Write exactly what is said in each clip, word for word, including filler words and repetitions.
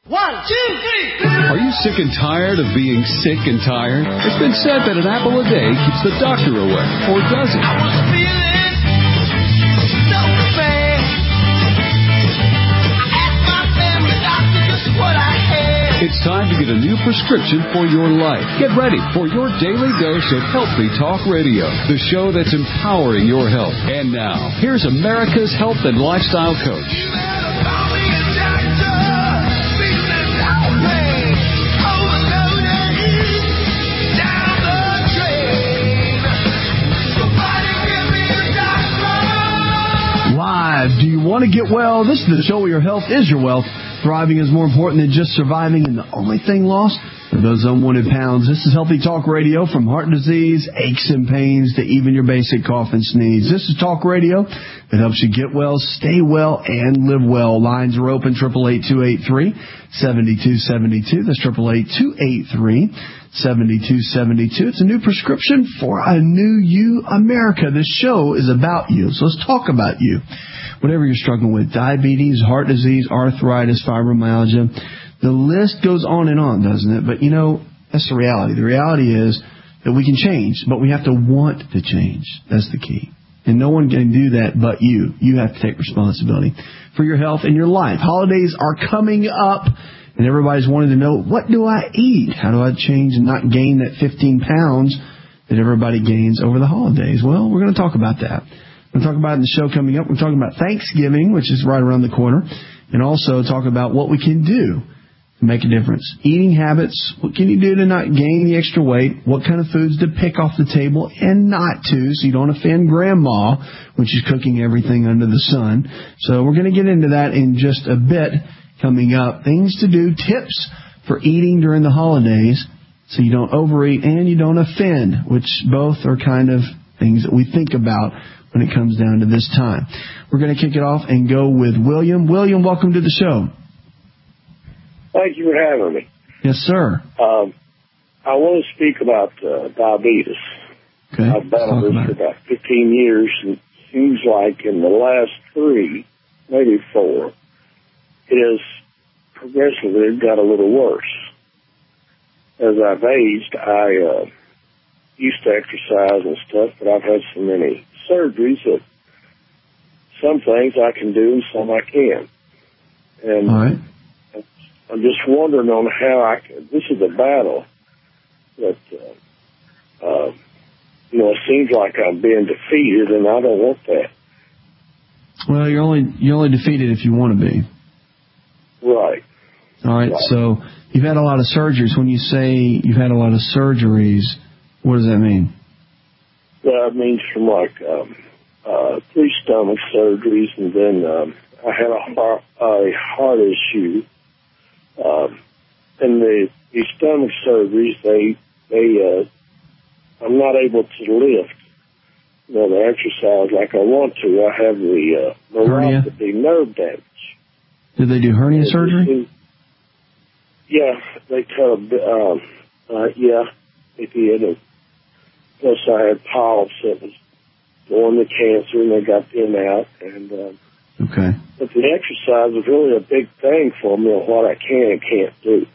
One, two, three. Are you sick and tired of being sick and tired? It's been said that an apple a day keeps the doctor away, or does it? I was feeling so bad. I asked my family doctor just what I had. It's time to get a new prescription for your life. Get ready for your daily dose of Healthy Talk Radio, the show that's empowering your health. And now, here's America's health and lifestyle coach. You better call me a doctor. Do you want to get well? This is the show where your health is your wealth. Thriving is more important than just surviving, and the only thing lost are those unwanted pounds. This is Healthy Talk Radio, from heart disease, aches and pains, to even your basic cough and sneeze. This is Talk Radio that helps you get well, stay well, and live well. Lines are open, eight eight eight, two eight three, seven two seven two. That's eight eight eight, two eight three, seven two seven two. It's a new prescription for a new you, America. This show is about you, so let's talk about you. Whatever you're struggling with, diabetes, heart disease, arthritis, fibromyalgia, the list goes on and on, doesn't it? But, you know, that's the reality. The reality is that we can change, but we have to want to change. That's the key. And no one can do that but you. You have to take responsibility for your health and your life. Holidays are coming up, and everybody's wanting to know, what do I eat? How do I change and not gain that fifteen pounds that everybody gains over the holidays? Well, we're going to talk about that. We're going to talk about it in the show coming up. We're talking about Thanksgiving, which is right around the corner, and also talk about what we can do to make a difference. Eating habits, what can you do to not gain the extra weight? What kind of foods to pick off the table and not to, so you don't offend Grandma, which is cooking everything under the sun. So we're going to get into that in just a bit coming up. Things to do, tips for eating during the holidays so you don't overeat and you don't offend, which both are kind of things that we think about when it comes down to this time. We're going to kick it off and go with William. William, welcome to the show. Thank you for having me. Yes, sir. Um, I want to speak about uh, diabetes. Okay. I've battled this for about fifteen years, and it seems like in the last three, maybe four, it has progressively got a little worse. As I've aged, I uh, used to exercise and stuff, but I've had so many surgeries that some things I can do and some I can't. And all right. I'm just wondering on how I can, this is a battle that, uh, uh, you know, it seems like I'm being defeated, and I don't want that. Well, you're only you're only defeated if you want to be. Right. All right. Right. So you've had a lot of surgeries. When you say you've had a lot of surgeries, what does that mean? Well, it means from like um, uh, three stomach surgeries, and then um, I had a heart, a heart issue. Um, and the, the stomach surgeries, they, they, uh, I'm not able to lift, you know, the exercise like I want to. I have the, uh, neuropathy, nerve damage. Did they do hernia and surgery? Yeah, they cut a bit, um, uh, yeah, they did. And plus I had polyps that was going to cancer, and they got them out, and, um, okay. But the exercise is really a big thing for me on what I can and can't do.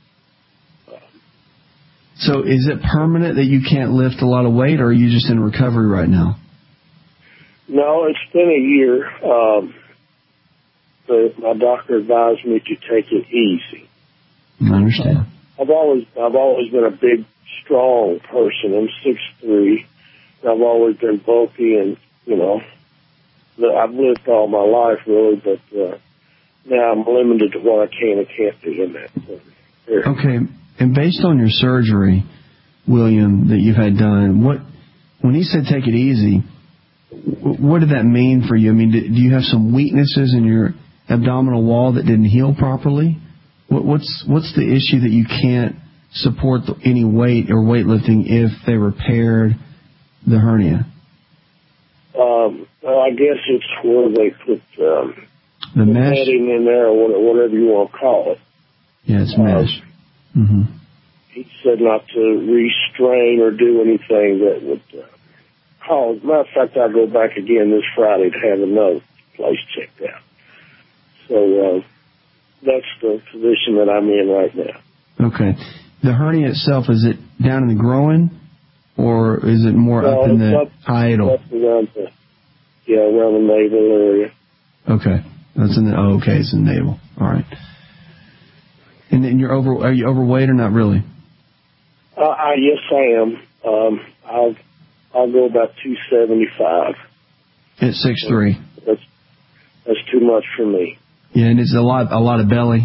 So is it permanent that you can't lift a lot of weight, or are you just in recovery right now? No, it's been a year. Um, but my doctor advised me to take it easy. I understand. I've always, I've always been a big, strong person. I'm six three. I've always been bulky, and, you know, I've lived all my life, really, but uh, now I'm limited to what I can and can't do in that. So, okay, and based on your surgery, William, that you've had done, what when he said take it easy, what did that mean for you? I mean, do you have some weaknesses in your abdominal wall that didn't heal properly? What, what's what's the issue that you can't support the, any weight or weightlifting if they repaired the hernia? Um, well, I guess it's where they put um, the mesh netting in there, or whatever you want to call it. Yeah, it's mesh. Um, mm-hmm. He said not to restrain or do anything that would uh, cause. Matter of fact, I'll go back again this Friday to have another place checked out. So uh, that's the position that I'm in right now. Okay. The hernia itself, is it down in the groin, or is it more no, up in the up, hiatal? Up around the, yeah, around the navel area. Okay. That's in the, oh, okay, it's in the navel. All right. And then you're over, are you overweight or not really? Uh, I, yes, I am. Um, I'll, I'll go about two seventy-five. At six three. That's, that's too much for me. Yeah, and it's a lot, a lot of belly.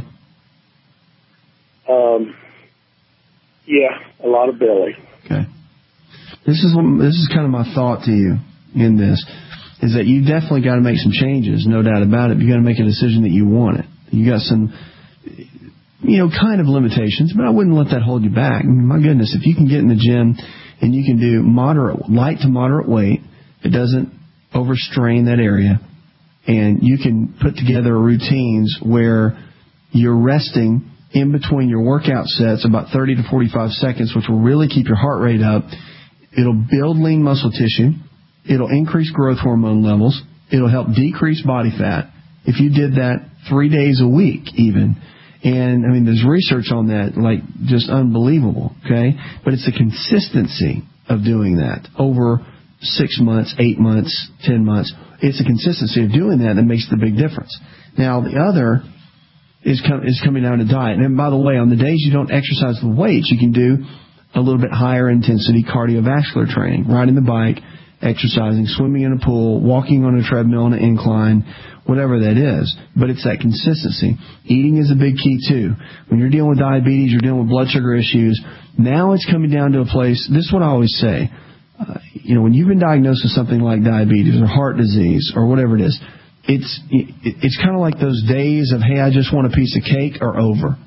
Um, yeah, a lot of belly. Okay. This is this is kind of my thought to you in this, is that you definitely got to make some changes, no doubt about it. You got to make a decision that you want it. You got some, you know, kind of limitations, but I wouldn't let that hold you back. I mean, my goodness, if you can get in the gym and you can do moderate, light to moderate weight, it doesn't overstrain that area, and you can put together routines where you're resting in between your workout sets about thirty to forty-five seconds, which will really keep your heart rate up. It'll build lean muscle tissue. It'll increase growth hormone levels. It'll help decrease body fat. If you did that three days a week even, and I mean, there's research on that, like just unbelievable, okay? But it's the consistency of doing that over six months, eight months, ten months. It's the consistency of doing that that makes the big difference. Now, the other is, com- is coming down to diet. And by the way, on the days you don't exercise with weights, you can do a little bit higher intensity cardiovascular training, riding the bike, exercising, swimming in a pool, walking on a treadmill on an incline, whatever that is. But it's that consistency. Eating is a big key, too. When you're dealing with diabetes, you're dealing with blood sugar issues. Now it's coming down to a place, this is what I always say, uh, you know, when you've been diagnosed with something like diabetes or heart disease or whatever it is, it's, it, it's kind of like those days of, hey, I just want a piece of cake are over.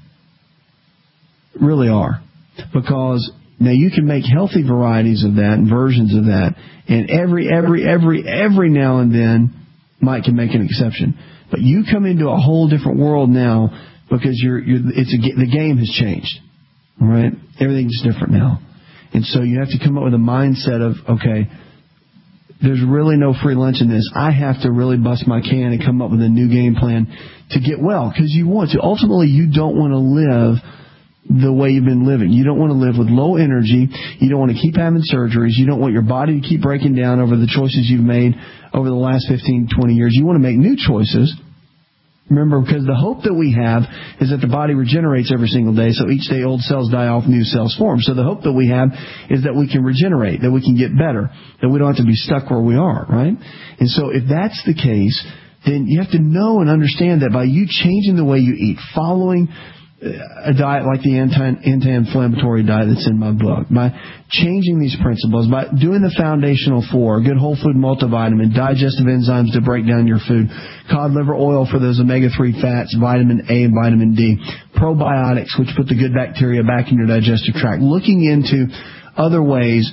Really are. Because now you can make healthy varieties of that and versions of that, and every, every, every, every now and then Mike can make an exception. But you come into a whole different world now because you're, you're it's a, the game has changed. All right? Everything's different now. And so you have to come up with a mindset of, okay, there's really no free lunch in this. I have to really bust my can and come up with a new game plan to get well, because you want to. Ultimately, you don't want to live the way you've been living. You don't want to live with low energy. You don't want to keep having surgeries. You don't want your body to keep breaking down over the choices you've made over the last fifteen, twenty years. You want to make new choices. Remember, because the hope that we have is that the body regenerates every single day, so each day old cells die off, new cells form. So the hope that we have is that we can regenerate, that we can get better, that we don't have to be stuck where we are, right? And so if that's the case, then you have to know and understand that by you changing the way you eat, following a diet like the anti, anti-inflammatory diet that's in my book, by changing these principles, by doing the foundational four, good whole food multivitamin, digestive enzymes to break down your food, cod liver oil for those omega three fats, vitamin A and vitamin D, probiotics, which put the good bacteria back in your digestive tract, looking into other ways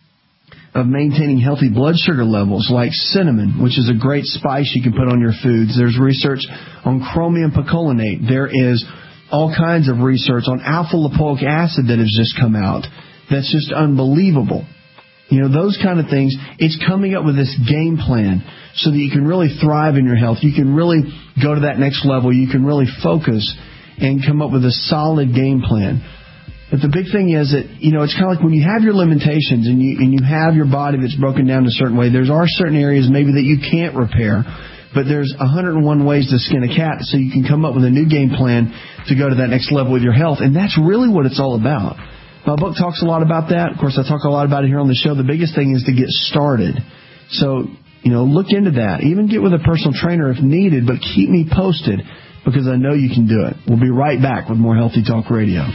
of maintaining healthy blood sugar levels, like cinnamon, which is a great spice you can put on your foods. There's research on chromium picolinate. There is all kinds of research on alpha-lipoic acid that has just come out. That's just unbelievable. You know, those kind of things. It's coming up with this game plan so that you can really thrive in your health. You can really go to that next level. You can really focus and come up with a solid game plan. But the big thing is that, you know, it's kind of like when you have your limitations and you and you have your body that's broken down a certain way, there are certain areas maybe that you can't repair. But there's one hundred one ways to skin a cat, so you can come up with a new game plan to go to that next level with your health. And that's really what it's all about. My book talks a lot about that. Of course, I talk a lot about it here on the show. The biggest thing is to get started. So, you know, look into that. Even get with a personal trainer if needed, but keep me posted because I know you can do it. We'll be right back with more Healthy Talk Radio.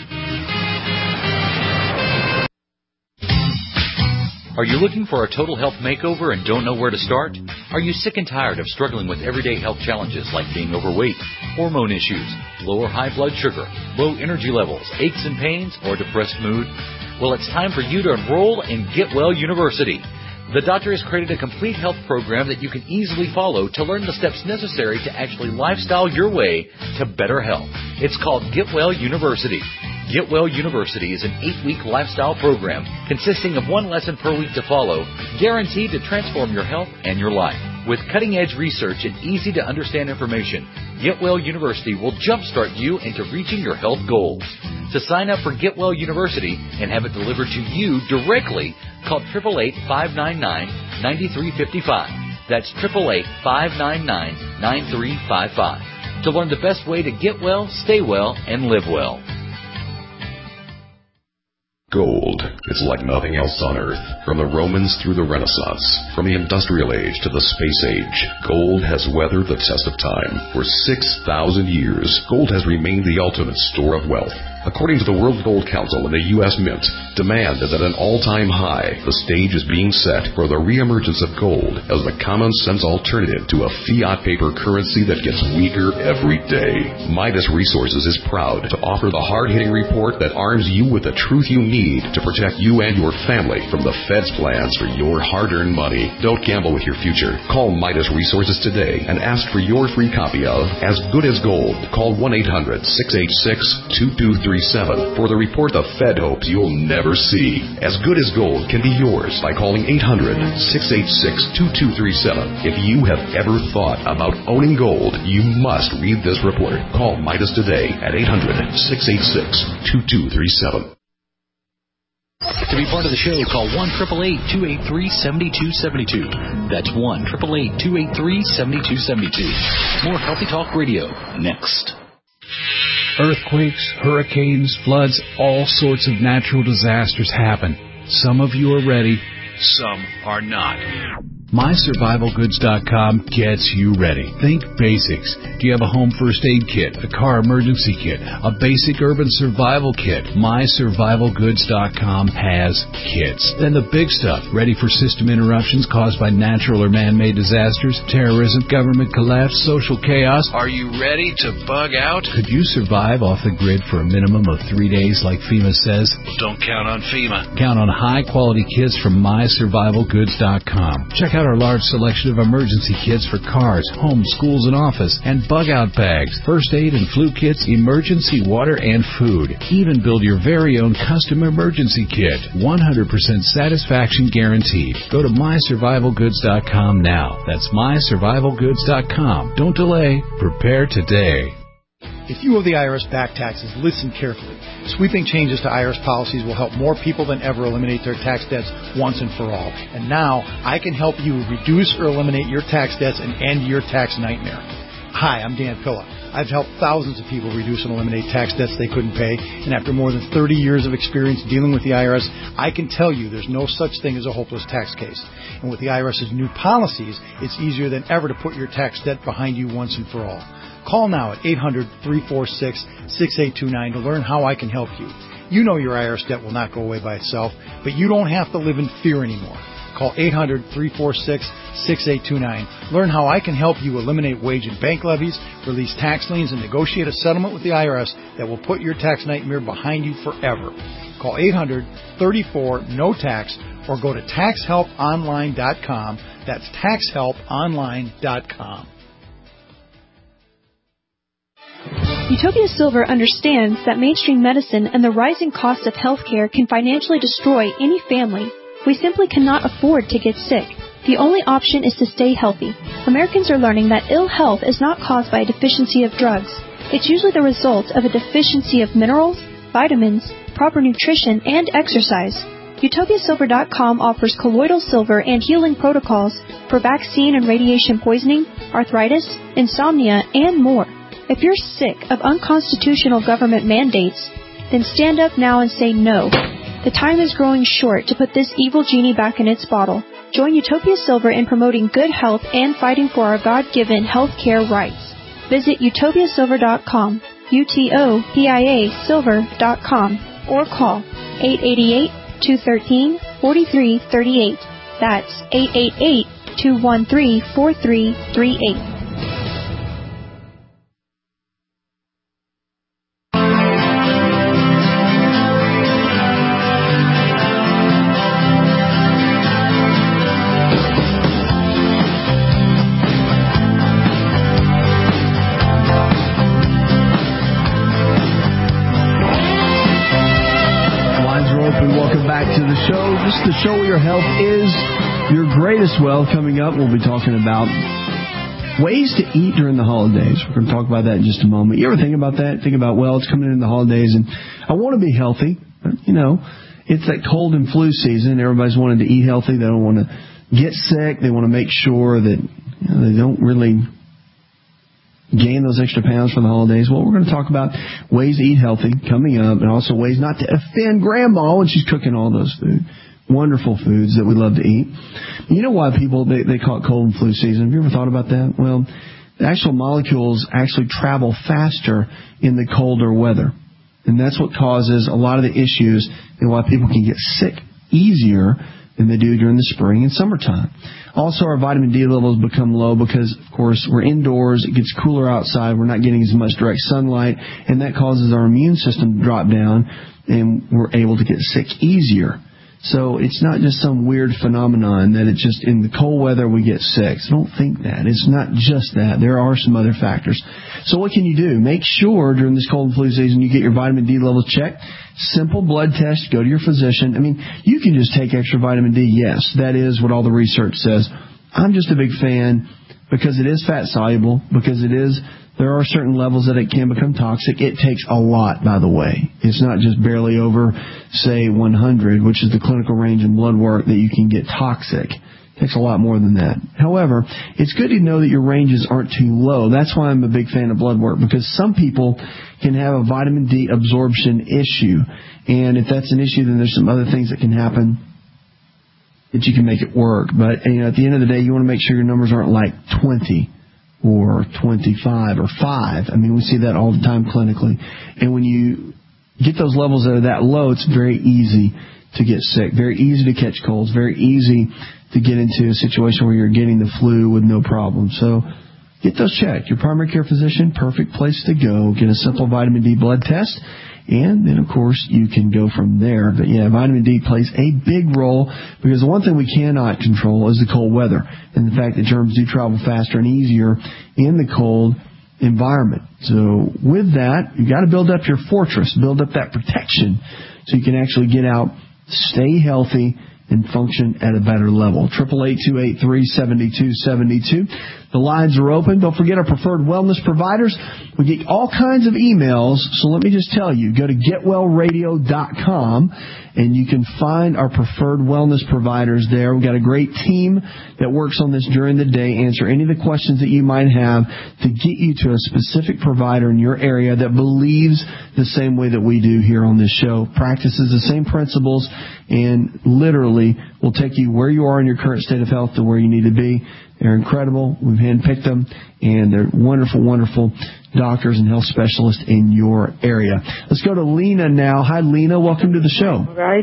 Are you looking for a total health makeover and don't know where to start? Are you sick and tired of struggling with everyday health challenges like being overweight, hormone issues, low or high blood sugar, low energy levels, aches and pains, or depressed mood? Well, it's time for you to enroll in Get Well University. The doctor has created a complete health program that you can easily follow to learn the steps necessary to actually lifestyle your way to better health. It's called Get Well University. Get Well University is an eight-week lifestyle program consisting of one lesson per week to follow, guaranteed to transform your health and your life. With cutting-edge research and easy-to-understand information, Get Well University will jumpstart you into reaching your health goals. To sign up for Get Well University and have it delivered to you directly, call eight eight eight, five nine nine, nine three five five. That's eight eight eight, five nine nine, nine three five five. To learn the best way to get well, stay well, and live well. Gold is like nothing else on Earth. From the Romans through the Renaissance, from the Industrial Age to the Space Age, gold has weathered the test of time. For six thousand years, gold has remained the ultimate store of wealth. According to the World Gold Council and the U S Mint, demand is at an all-time high. The stage is being set for the reemergence of gold as the common-sense alternative to a fiat paper currency that gets weaker every day. Midas Resources is proud to offer the hard-hitting report that arms you with the truth you need to protect you and your family from the Fed's plans for your hard-earned money. Don't gamble with your future. Call Midas Resources today and ask for your free copy of As Good as Gold. Call one eight hundred, six eight six, two two three seven for the report the Fed hopes you'll never see. As Good as Gold can be yours by calling eight hundred, six eight six, two two three seven. If you have ever thought about owning gold, you must read this report. Call Midas today at eight hundred, six eight six, two two three seven. To be part of the show, call one eight eight eight, two eight three, seven two seven two. That's one eight eight eight, two eight three, seven two seven two. More Healthy Talk Radio next. Earthquakes, hurricanes, floods, all sorts of natural disasters happen. Some of you are ready, some are not. my survival goods dot com gets you ready. Think basics. Do you have a home first aid kit, a car emergency kit, a basic urban survival kit? my survival goods dot com has kits. Then the big stuff, ready for system interruptions caused by natural or man-made disasters, terrorism, government collapse, social chaos. Are you ready to bug out? Could you survive off the grid for a minimum of three days like FEMA says? Don't count on FEMA. Count on high-quality kits from my survival goods dot com. Check out our large selection of emergency kits for cars, homes, schools, and office, and bug-out bags, first aid and flu kits, emergency water, and food. Even build your very own custom emergency kit. one hundred percent satisfaction guaranteed. Go to my survival goods dot com now. That's my survival goods dot com. Don't delay. Prepare today. If you owe the I R S back taxes, listen carefully. Sweeping changes to I R S policies will help more people than ever eliminate their tax debts once and for all. And now, I can help you reduce or eliminate your tax debts and end your tax nightmare. Hi, I'm Dan Pilla. I've helped thousands of people reduce and eliminate tax debts they couldn't pay, and after more than thirty years of experience dealing with the I R S, I can tell you there's no such thing as a hopeless tax case. And with the I R S's new policies, it's easier than ever to put your tax debt behind you once and for all. Call now at eight hundred, three four six, six eight two nine to learn how I can help you. You know your I R S debt will not go away by itself, but you don't have to live in fear anymore. Call eight hundred, three four six, six eight two nine. Learn how I can help you eliminate wage and bank levies, release tax liens, and negotiate a settlement with the I R S that will put your tax nightmare behind you forever. Call eight hundred, three four, N O T A X or go to tax help online dot com. That's tax help online dot com. Utopia Silver understands that mainstream medicine and the rising cost of healthcare can financially destroy any family. We simply cannot afford to get sick. The only option is to stay healthy. Americans are learning that ill health is not caused by a deficiency of drugs. It's usually the result of a deficiency of minerals, vitamins, proper nutrition, and exercise. Utopia Silver dot com offers colloidal silver and healing protocols for vaccine and radiation poisoning, arthritis, insomnia, and more. If you're sick of unconstitutional government mandates, then stand up now and say no. The time is growing short to put this evil genie back in its bottle. Join Utopia Silver in promoting good health and fighting for our God-given health care rights. Visit Utopia Silver dot com, U T O P I A Silver dot com, or call eight eight eight, two one three, four three three eight. That's eight eight eight, two one three, four three three eight. To the the show. This is the show where your health is your greatest wealth. Coming up, we'll be talking about ways to eat during the holidays. We're going to talk about that in just a moment. You ever think about that? Think about, well, it's coming in the holidays, and I want to be healthy. But, you know, it's that cold and flu season. Everybody's wanting to eat healthy. They don't want to get sick. They want to make sure that you know, they don't really gain those extra pounds for the holidays. Well, we're going to talk about ways to eat healthy coming up, and also ways not to offend Grandma when she's cooking all those food. Wonderful foods that we love to eat. You know why people, they, they call it cold and flu season? Have you ever thought about that? Well, the actual molecules actually travel faster in the colder weather. And that's what causes a lot of the issues and why people can get sick easier than they do during the spring and summertime. Also, our vitamin D levels become low because, of course, we're indoors. It gets cooler outside. We're not getting as much direct sunlight, and that causes our immune system to drop down, and we're able to get sick easier. So it's not just some weird phenomenon that it's just in the cold weather we get sick. So don't think that. It's not just that. There are some other factors. So what can you do? Make sure during this cold and flu season you get your vitamin D levels checked. Simple blood test. Go to your physician. I mean, you can just take extra vitamin D. Yes, that is what all the research says. I'm just a big fan because it is fat soluble, because it is, there are certain levels that it can become toxic. It takes a lot, by the way. It's not just barely over, say, one hundred, which is the clinical range in blood work that you can get toxic. It takes a lot more than that. However, it's good to know that your ranges aren't too low. That's why I'm a big fan of blood work, because some people can have a vitamin D absorption issue. And if that's an issue, then there's some other things that can happen that you can make it work. But you know, at the end of the day, you want to make sure your numbers aren't like twenty or twenty-five or five. I mean, we see that all the time clinically. And when you get those levels that are that low, it's very easy to get sick, very easy to catch colds, very easy to get into a situation where you're getting the flu with no problem. So get those checked. Your primary care physician, perfect place to go. Get a simple vitamin D blood test. And then, of course, you can go from there. But, yeah, vitamin D plays a big role because the one thing we cannot control is the cold weather and the fact that germs do travel faster and easier in the cold environment. So with that, you've got to build up your fortress, build up that protection so you can actually get out, stay healthy, and function at a better level. eight eight eight, two eight three, seven two seven two. The lines are open. Don't forget our preferred wellness providers. We get all kinds of emails, so let me just tell you, go to get well radio dot com, and you can find our preferred wellness providers there. We've got a great team that works on this during the day, answer any of the questions that you might have to get you to a specific provider in your area that believes the same way that we do here on this show, practices the same principles, and literally will take you where you are in your current state of health to where you need to be. They're incredible. We've handpicked them, and they're wonderful, wonderful doctors and health specialists in your area. Let's go to Lena now. Hi, Lena. Welcome to the show. Right.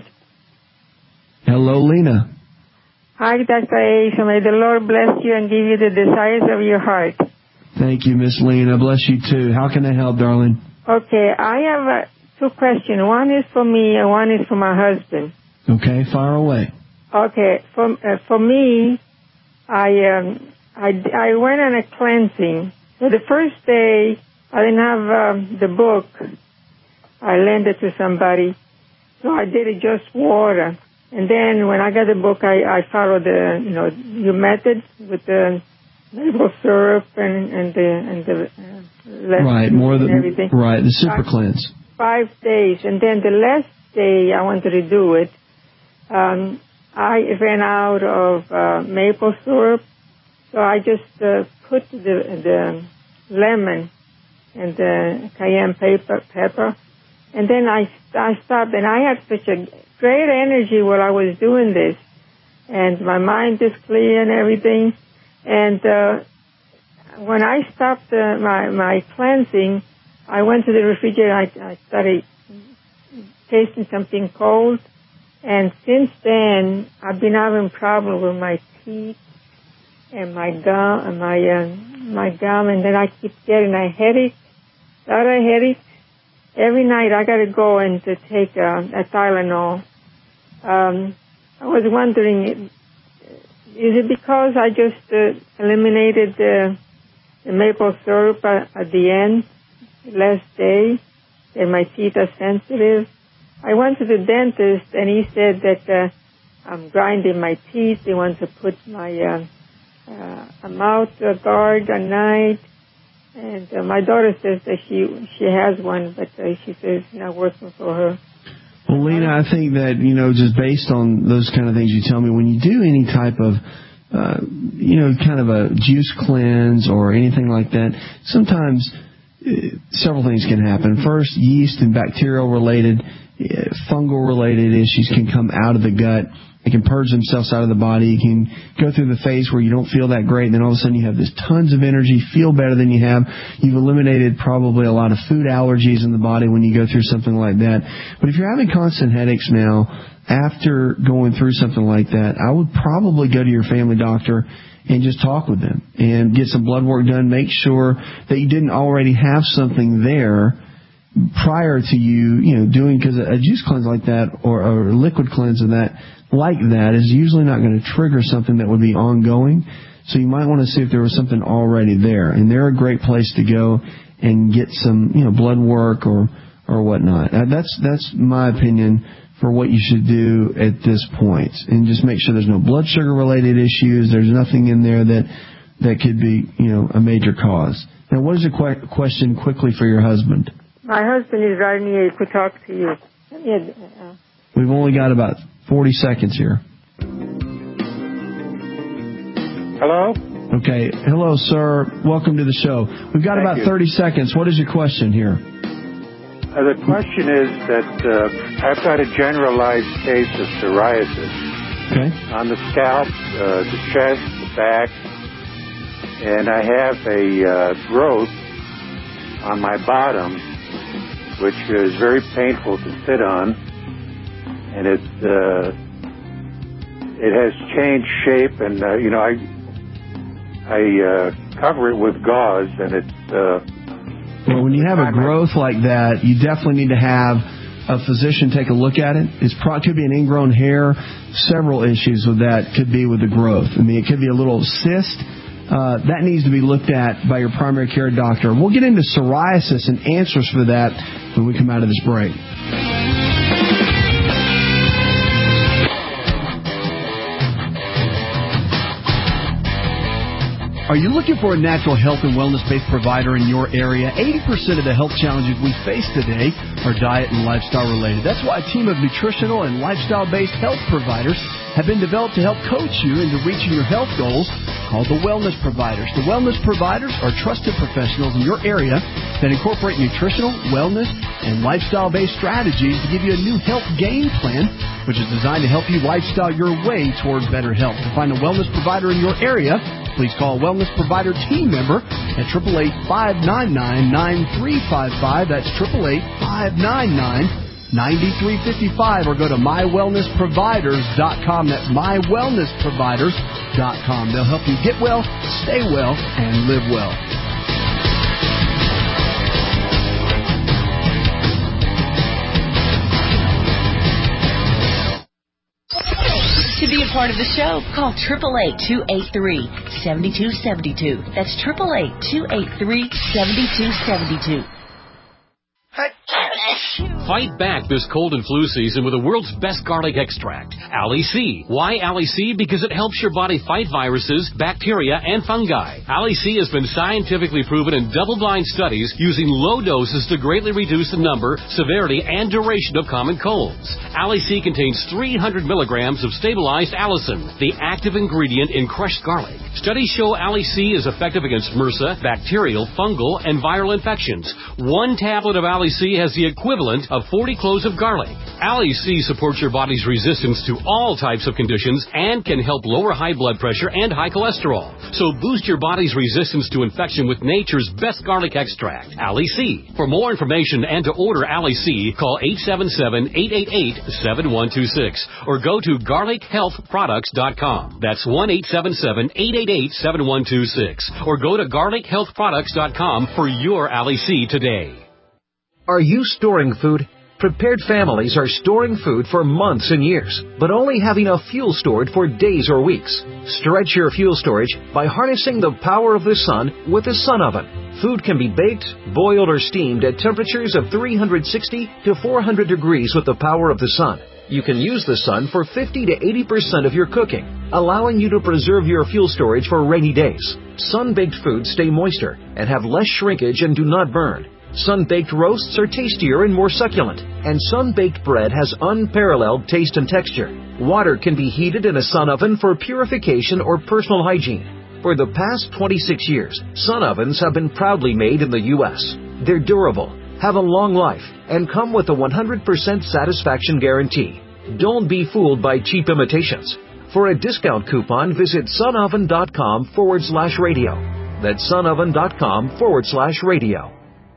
Hello, Lena. Hi, Doctor A. May the Lord bless you and give you the desires of your heart. Thank you, Miss Lena. Bless you, too. How can I help, darling? Okay, I have uh, two questions. One is for me and one is for my husband. Okay, fire away. Okay, for, uh, for me, I, um, I, I went on a cleansing. So the first day, I didn't have um, the book. I lent it to somebody. So I did it just water. And then when I got the book, I, I followed the, you know, your method with the maple syrup and, and the, and the, uh, right, more than everything. Right, the super five, cleanse. Five days. And then the last day I wanted to do it, um, I ran out of uh, maple syrup, so I just uh, put the, the lemon and the cayenne pepper, pepper, and then I, I stopped, and I had such a great energy while I was doing this, and my mind is clear and everything, and uh, when I stopped uh, my, my cleansing, I went to the refrigerator, I, I started tasting something cold. And since then, I've been having problems with my teeth and my gum, and my uh, my gum, and then I keep getting a headache, a lot of headache. Every night I got to go and to take uh, a Tylenol. Um, I was wondering, is it because I just uh, eliminated the, the maple syrup at, at the end, last day, and my teeth are sensitive? I went to the dentist, and he said that uh, I'm grinding my teeth. They want to put my uh, uh, a mouth uh, guard at night. And uh, my daughter says that she she has one, but uh, she says it's not working for her. Well, Lena, I think that, you know, just based on those kind of things you tell me, when you do any type of, uh, you know, kind of a juice cleanse or anything like that, sometimes uh, several things can happen. First, yeast and bacterial-related, uh, fungal-related issues can come out of the gut. They can purge themselves out of the body. You can go through the phase where you don't feel that great, and then all of a sudden you have this tons of energy, feel better than you have. You've eliminated probably a lot of food allergies in the body when you go through something like that. But if you're having constant headaches now, after going through something like that, I would probably go to your family doctor and just talk with them and get some blood work done. Make sure that you didn't already have something there prior to you, you know, doing, because a juice cleanse like that or a liquid cleanse of that, like that, is usually not going to trigger something that would be ongoing. So you might want to see if there was something already there. And they're a great place to go and get some, you know, blood work or, or whatnot. That's, that's my opinion for what you should do at this point. And just make sure there's no blood sugar related issues. There's nothing in there that, that could be, you know, a major cause. Now, what is your que- question quickly for your husband? My husband is writing here. He could talk to you. Yeah, uh, We've only got about forty seconds here. Hello? Okay. Hello, sir. Welcome to the show. We've got Thank about you. thirty seconds. What is your question here? Uh, the question is that uh, I've got a generalized case of psoriasis. Okay. On the scalp, uh, the chest, the back, and I have a uh, growth on my bottom, which is very painful to sit on, and it uh, it has changed shape, and uh, you know I I uh, cover it with gauze, and it's. Uh, well, when you have a growth like that, you definitely need to have a physician take a look at it. It could be an ingrown hair. Several issues with that could be with the growth. I mean, it could be a little cyst. Uh, that needs to be looked at by your primary care doctor. We'll get into psoriasis and answers for that when we come out of this break. Are you looking for a natural health and wellness-based provider in your area? eighty percent of the health challenges we face today are diet and lifestyle related. That's why a team of nutritional and lifestyle-based health providers have been developed to help coach you into reaching your health goals, called the Wellness Providers. The Wellness Providers are trusted professionals in your area that incorporate nutritional, wellness, and lifestyle-based strategies to give you a new health game plan, which is designed to help you lifestyle your way toward better health. To find a wellness provider in your area, please call a Wellness Provider team member at eight eight eight, five nine nine, nine three five five. That's eight eight eight, five nine nine, nine three five five. Or go to my wellness providers dot com. That's my wellness providers dot com. They'll help you get well, stay well, and live well. To be a part of the show, call eight eight eight, two eight three, seven two seven two. That's eight eight eight, two eight three, seven two seven two. Fight back this cold and flu season with the world's best garlic extract, Ali-C. Why Ali-C? Because it helps your body fight viruses, bacteria, and fungi. Ali-C has been scientifically proven in double-blind studies using low doses to greatly reduce the number, severity, and duration of common colds. Ali-C contains three hundred milligrams of stabilized allicin, the active ingredient in crushed garlic. Studies show Ali-C is effective against MRSA, bacterial, fungal, and viral infections. One tablet of Ali-C has the equivalent of forty cloves of garlic. Ali-C supports your body's resistance to all types of conditions and can help lower high blood pressure and high cholesterol. So boost your body's resistance to infection with nature's best garlic extract, Ali-C. For more information and to order Ali-C, call eight seven seven, eight eight eight, seven one two six or go to garlic health products dot com. That's one eight seven seven, eight eight eight, seven one two six or go to garlic health products dot com for your Ali-C today. Are you storing food? Prepared families are storing food for months and years, but only have enough fuel stored for days or weeks. Stretch your fuel storage by harnessing the power of the sun with a sun oven. Food can be baked, boiled, or steamed at temperatures of three hundred sixty to four hundred degrees with the power of the sun. You can use the sun for fifty to eighty percent of your cooking, allowing you to preserve your fuel storage for rainy days. Sun-baked foods stay moister and have less shrinkage and do not burn. Sun-baked roasts are tastier and more succulent, and sun-baked bread has unparalleled taste and texture. Water can be heated in a sun oven for purification or personal hygiene. For the past twenty-six years, sun ovens have been proudly made in the U S They're durable, have a long life, and come with a one hundred percent satisfaction guarantee. Don't be fooled by cheap imitations. For a discount coupon, visit sunoven.com forward slash radio. That's sunoven.com forward slash radio.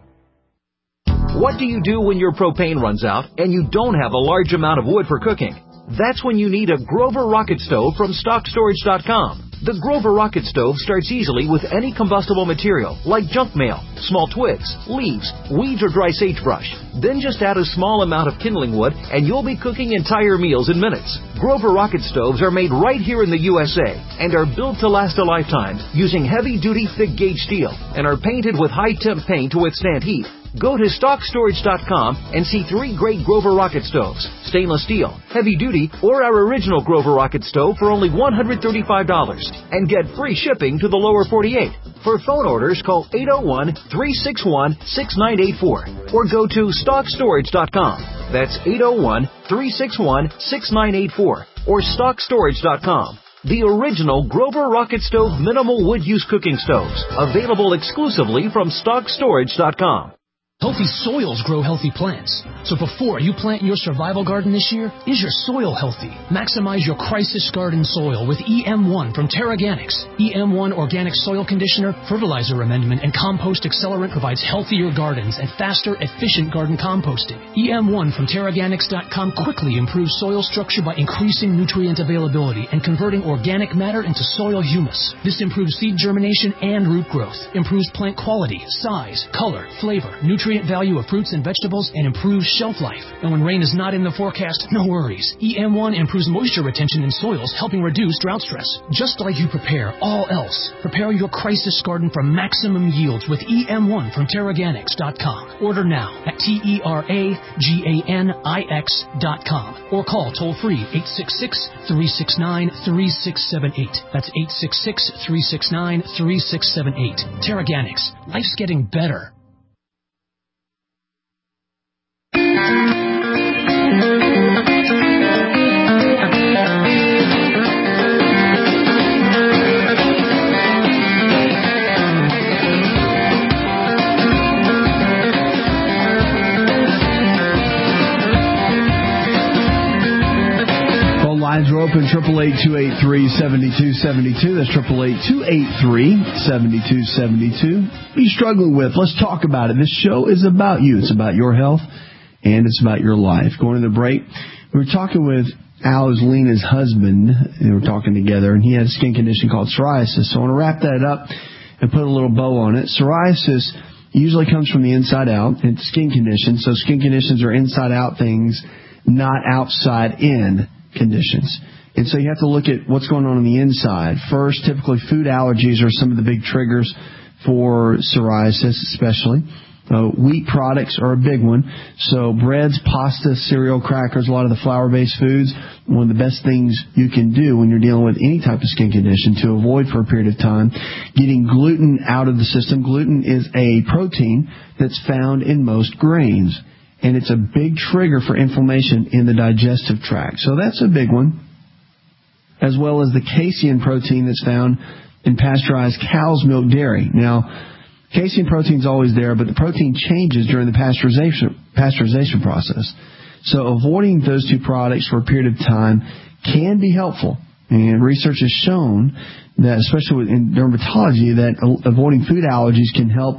What do you do when your propane runs out and you don't have a large amount of wood for cooking? That's when you need a Grover Rocket Stove from stock storage dot com. The Grover Rocket Stove starts easily with any combustible material like junk mail, small twigs, leaves, weeds, or dry sagebrush. Then just add a small amount of kindling wood and you'll be cooking entire meals in minutes. Grover Rocket Stoves are made right here in the U S A and are built to last a lifetime using heavy-duty thick-gauge steel and are painted with high-temp paint to withstand heat. Go to stock storage dot com and see three great Grover Rocket Stoves, stainless steel, heavy duty, or our original Grover Rocket Stove for only one hundred thirty-five dollars and get free shipping to the lower forty-eight. For phone orders, call eight oh one, three six one, six nine eight four or go to stock storage dot com. That's eight oh one, three six one, six nine eight four or stock storage dot com. The original Grover Rocket Stove minimal wood use cooking stoves, available exclusively from stock storage dot com. Healthy soils grow healthy plants. So before you plant your survival garden this year, is your soil healthy? Maximize your crisis garden soil with E M one from Terraganics. E M one Organic Soil Conditioner, Fertilizer Amendment, and Compost Accelerant provides healthier gardens and faster, efficient garden composting. E M one from Terraganics dot com quickly improves soil structure by increasing nutrient availability and converting organic matter into soil humus. This improves seed germination and root growth, improves plant quality, size, color, flavor, nutrient value of fruits and vegetables, and improves shelf life. And when rain is not in the forecast, no worries. E M one improves moisture retention in soils, helping reduce drought stress. Just like you prepare all else, prepare your crisis garden for maximum yields with E M one from Terraganics dot com. Order now at T E R A G A N I X dot com or call toll-free eight six six, three six nine, three six seven eight. That's eight six six, three six nine, three six seven eight. Terraganics. Life's getting better. Lines are open, triple eight, two eight three, seven two seven two. That's triple eight, two eight three, seven two seven two. What are you struggling with? Let's talk about it. This show is about you. It's about your health, and it's about your life. Going to the break, we were talking with Al Lena's husband. They were talking together, and he had a skin condition called psoriasis. So I want to wrap that up and put a little bow on it. Psoriasis usually comes from the inside out. It's a skin condition, so skin conditions are inside-out things, not outside-in conditions. And so you have to look at what's going on on the inside. First, typically food allergies are some of the big triggers for psoriasis, especially. Uh, wheat products are a big one. So breads, pasta, cereal, crackers, a lot of the flour-based foods, one of the best things you can do when you're dealing with any type of skin condition to avoid for a period of time. Getting gluten out of the system. Gluten is a protein that's found in most grains, and it's a big trigger for inflammation in the digestive tract. So that's a big one, as well as the casein protein that's found in pasteurized cow's milk dairy. Now, casein protein is always there, but the protein changes during the pasteurization pasteurization process. So avoiding those two products for a period of time can be helpful. And research has shown that, especially in dermatology, that avoiding food allergies can help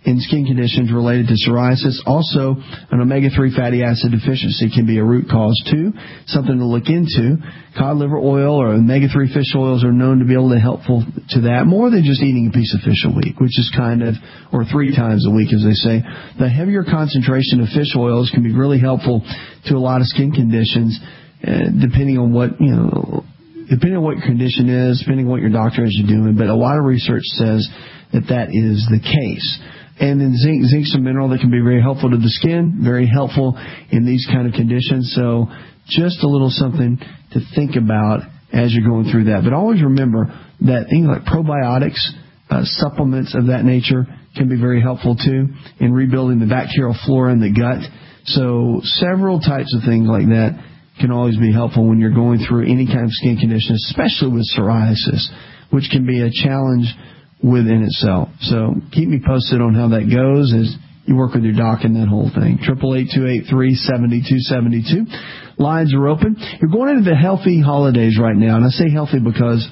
in skin conditions related to psoriasis. Also, an omega three fatty acid deficiency can be a root cause too, something to look into. Cod liver oil or omega three fish oils are known to be able to helpful to that, more than just eating a piece of fish a week, which is kind of, or three times a week, as they say. The heavier concentration of fish oils can be really helpful to a lot of skin conditions, uh, depending on what, you know, depending on what your condition is, depending on what your doctor is doing. But a lot of research says that that is the case. And then zinc, zinc's a mineral that can be very helpful to the skin, very helpful in these kind of conditions. So just a little something to think about as you're going through that. But always remember that things like probiotics, uh, supplements of that nature can be very helpful too in rebuilding the bacterial flora in the gut. So several types of things like that can always be helpful when you're going through any kind of skin condition, especially with psoriasis, which can be a challenge within itself. So keep me posted on how that goes as you work with your doc in that whole thing. triple eight two eight three seven two seven two. Lines are open. You're going into the healthy holidays right now, and I say healthy because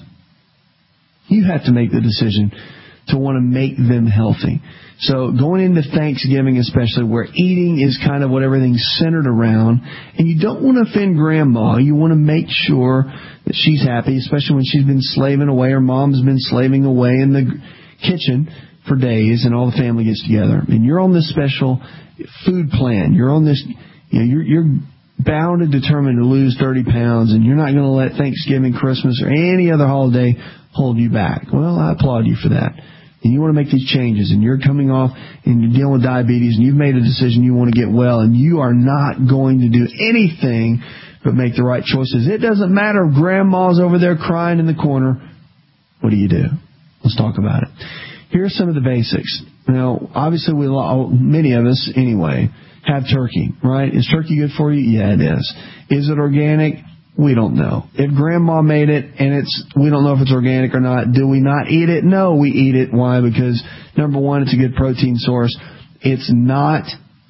you have to make the decision to want to make them healthy. So going into Thanksgiving especially, where eating is kind of what everything's centered around, and you don't want to offend Grandma. You want to make sure that she's happy, especially when she's been slaving away, or Mom's been slaving away in the kitchen for days, and all the family gets together. And you're on this special food plan. You're on this, you know, you're, you're bound and determined to lose thirty pounds, and you're not going to let Thanksgiving, Christmas, or any other holiday hold you back. Well, I applaud you for that. And you want to make these changes, and you're coming off and you're dealing with diabetes, and you've made a decision you want to get well, and you are not going to do anything but make the right choices. It doesn't matter if Grandma's over there crying in the corner. What do you do? Let's talk about it. Here are some of the basics. Now, obviously, we many of us, anyway, have turkey, right? Is turkey good for you? Yeah, it is. Is it organic? We don't know. If Grandma made it and it's, we don't know if it's organic or not. Do we not eat it? No, we eat it. Why? Because, number one, it's a good protein source. It's not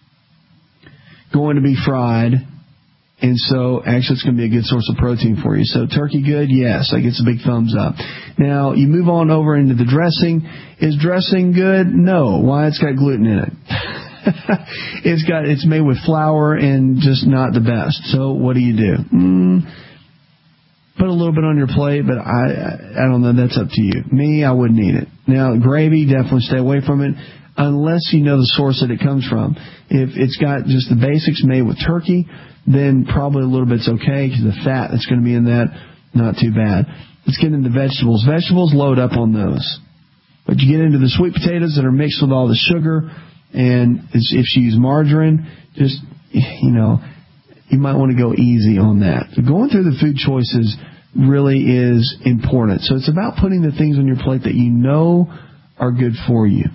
going to be fried. And so, actually, it's going to be a good source of protein for you. So, turkey good? Yes. That gets a big thumbs up. Now, you move on over into the dressing. Is dressing good? No. Why? It's got gluten in it. it's got it's made with flour and just not the best. So what do you do? Mm, put a little bit on your plate, but I I don't know. That's up to you. Me, I wouldn't eat it. Now, gravy, definitely stay away from it unless you know the source that it comes from. If it's got just the basics made with turkey, then probably a little bit's okay because the fat that's going to be in that, not too bad. Let's get into vegetables. Vegetables, load up on those. But you get into the sweet potatoes that are mixed with all the sugar. And if she used margarine, just, you know, you might want to go easy on that. So going through the food choices really is important. So it's about putting the things on your plate that you know are good for you.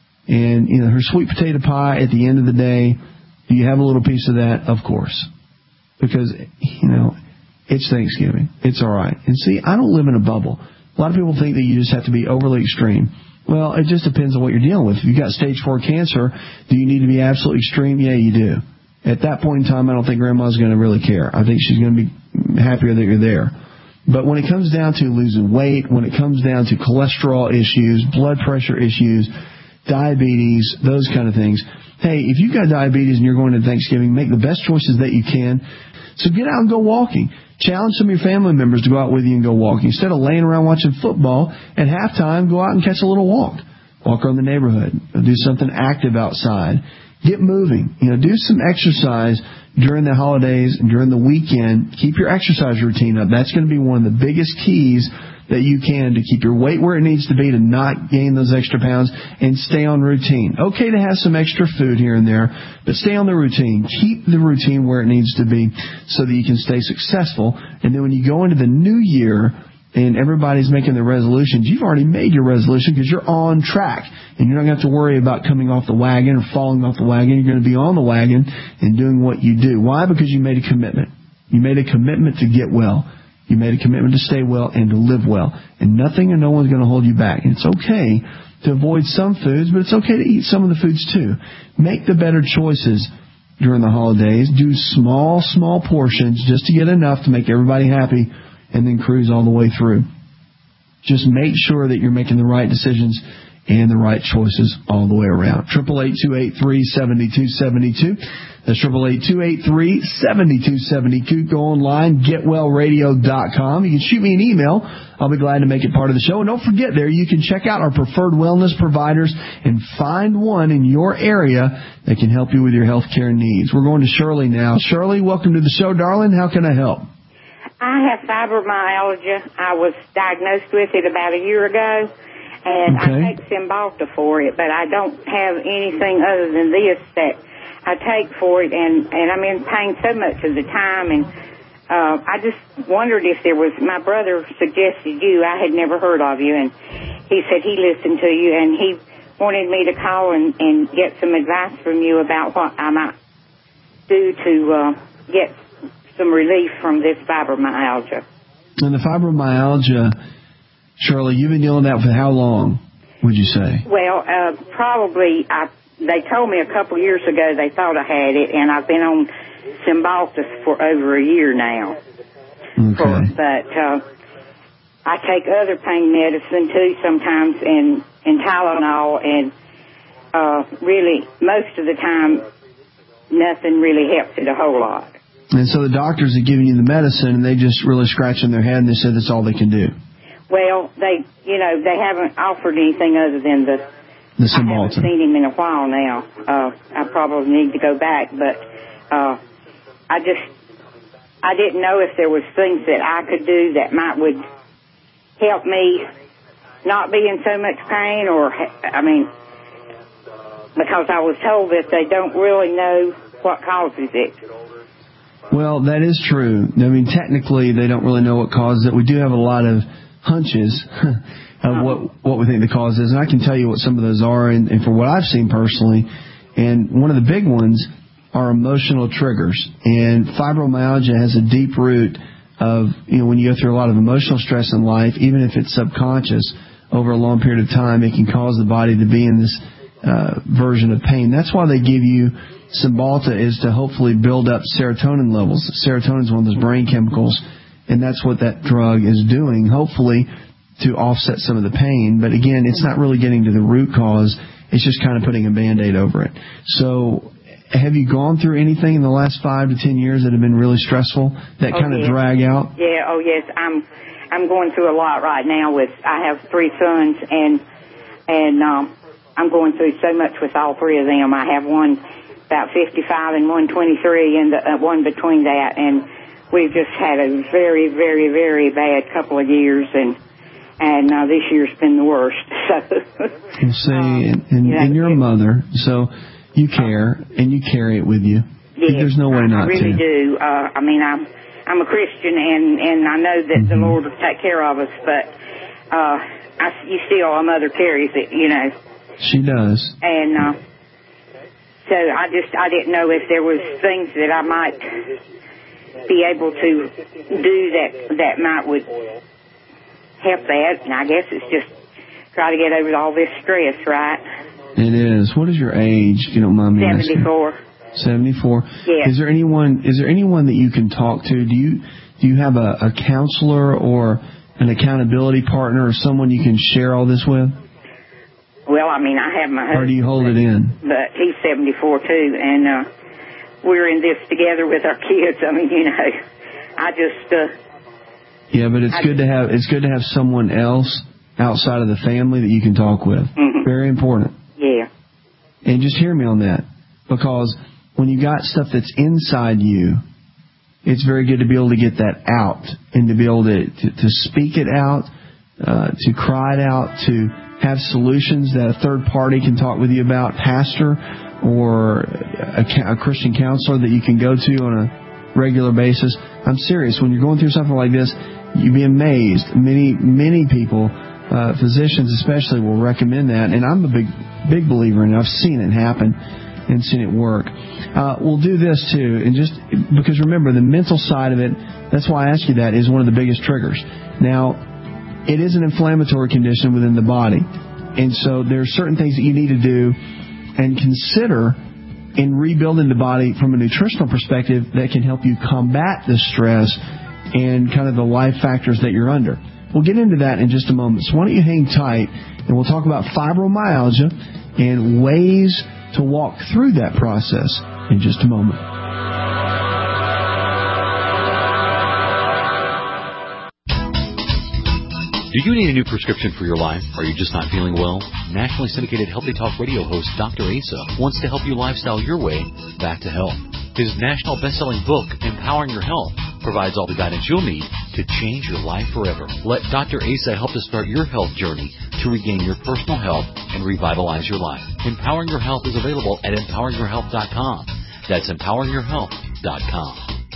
And, you know, her sweet potato pie at the end of the day, do you have a little piece of that? Of course. Because, you know, it's Thanksgiving. It's all right. And see, I don't live in a bubble. A lot of people think that you just have to be overly extreme. Well, it just depends on what you're dealing with. If you've got stage four cancer, do you need to be absolutely extreme? Yeah, you do. At that point in time, I don't think Grandma's going to really care. I think she's going to be happier that you're there. But when it comes down to losing weight, when it comes down to cholesterol issues, blood pressure issues, diabetes, those kind of things, hey, if you've got diabetes and you're going to Thanksgiving, make the best choices that you can. So get out and go walking. Challenge some of your family members to go out with you and go walking. Instead of laying around watching football, at halftime, go out and catch a little walk. Walk around the neighborhood. Do something active outside. Get moving. You know, do some exercise during the holidays and during the weekend. Keep your exercise routine up. That's going to be one of the biggest keys that you can to keep your weight where it needs to be, to not gain those extra pounds, and stay on routine. Okay to have some extra food here and there, but stay on the routine. Keep the routine where it needs to be so that you can stay successful. And then when you go into the new year and everybody's making their resolutions, you've already made your resolution because you're on track. And you're not going to have to worry about coming off the wagon or falling off the wagon. You're going to be on the wagon and doing what you do. Why? Because you made a commitment. You made a commitment to get well. You made a commitment to stay well and to live well. And nothing and no one's going to hold you back. And it's okay to avoid some foods, but it's okay to eat some of the foods too. Make the better choices during the holidays. Do small, small portions just to get enough to make everybody happy, and then cruise all the way through. Just make sure that you're making the right decisions and the right choices all the way around. eight eight eight, two eight three, seven two seven two. That's eight eight eight, two eight three, seven two seven two. Go online, get well radio dot com. You can shoot me an email. I'll be glad to make it part of the show. And don't forget there, you can check out our preferred wellness providers and find one in your area that can help you with your health care needs. We're going to Shirley now. Shirley, welcome to the show, darling. How can I help? I have fibromyalgia. I was diagnosed with it about a year ago, and okay. I take Cymbalta for it, but I don't have anything other than this that I take for it, and, and I'm in pain so much of the time, and uh, I just wondered if there was, my brother suggested you, I had never heard of you, and he said he listened to you, and he wanted me to call and, and get some advice from you about what I might do to uh, get some relief from this fibromyalgia. And the fibromyalgia, Shirley, you've been dealing with that for how long, would you say? Well, uh, probably, I, they told me a couple years ago they thought I had it, and I've been on Cymbalta for over a year now. Okay. For, but uh, I take other pain medicine, too, sometimes, and, and Tylenol, and uh, really, most of the time, nothing really helps it a whole lot. And so the doctors are giving you the medicine, and they just really scratching their head, and they said that's all they can do. Well, they, you know, they haven't offered anything other than the, the I haven't seen him in a while now. Uh, I probably need to go back, but uh, I just, I didn't know if there was things that I could do that might would help me not be in so much pain, or, I mean, because I was told that they don't really know what causes it. Well, that is true. I mean, technically, they don't really know what causes it. We do have a lot of hunches of what what we think the cause is, and I can tell you what some of those are, and, and for what I've seen personally, and one of the big ones are emotional triggers. And fibromyalgia has a deep root of, you know, when you go through a lot of emotional stress in life, even if it's subconscious, over a long period of time, it can cause the body to be in this uh, version of pain. That's why they give you Cymbalta, is to hopefully build up serotonin levels. Serotonin is one of those brain chemicals, and that's what that drug is doing, hopefully to offset some of the pain. But again, it's not really getting to the root cause. It's just kind of putting a Band-Aid over it. So have you gone through anything in the last five to ten years that have been really stressful, that oh, kind of yes. drag out? Yeah, oh yes, I'm I'm going through a lot right now. With I have three sons, and and um, I'm going through so much with all three of them. I have one about fifty-five and one twenty-three, and the, uh, one between that, and we've just had a very, very, very bad couple of years, and and uh, this year's been the worst. So, you see, um, and, and, yeah, and you're a mother, so you care, and you carry it with you. Yeah, there's no way not I really to. do. Uh, I mean, I'm I'm a Christian, and and I know that mm-hmm. the Lord will take care of us, but uh, I, you still, a mother carries it, you know. She does. And uh, so I just I didn't know if there was things that I might be able to do that that might would help that, and I guess it's just try to get over all this stress, right? It is. What is your age, if you don't mind me asking? seventy-four. seventy-four. Yeah. Is there anyone? Is there anyone that you can talk to? Do you do you have a, a counselor or an accountability partner or someone you can share all this with? Well, I mean, I have my husband. Or do you hold it in? But he's seventy-four too, and uh, we're in this together with our kids. I mean, you know, I just. Uh, yeah, but it's I good just, to have it's good to have someone else outside of the family that you can talk with. Mm-hmm. Very important. Yeah. And just hear me on that, because when you got stuff that's inside you, it's very good to be able to get that out and to be able to to, to speak it out, uh, to cry it out, to have solutions that a third party can talk with you about, pastor or a, a Christian counselor that you can go to on a regular basis. I'm serious. When you're going through something like this, you'd be amazed. Many, many people, uh, physicians especially, will recommend that. And I'm a big, big believer in it. I've seen it happen and seen it work. Uh, we'll do this too. And just because remember, the mental side of it, that's why I ask you that, is one of the biggest triggers. Now, it is an inflammatory condition within the body. And so there are certain things that you need to do and consider in rebuilding the body from a nutritional perspective that can help you combat the stress and kind of the life factors that you're under. We'll get into that in just a moment. So why don't you hang tight, and we'll talk about fibromyalgia and ways to walk through that process in just a moment. Do you need a new prescription for your life? Are you just not feeling well? Nationally syndicated Healthy Talk radio host Doctor Asa wants to help you lifestyle your way back to health. His national best-selling book, Empowering Your Health, provides all the guidance you'll need to change your life forever. Let Doctor Asa help to start your health journey to regain your personal health and revitalize your life. Empowering Your Health is available at empowering your health dot com. That's empowering your health dot com.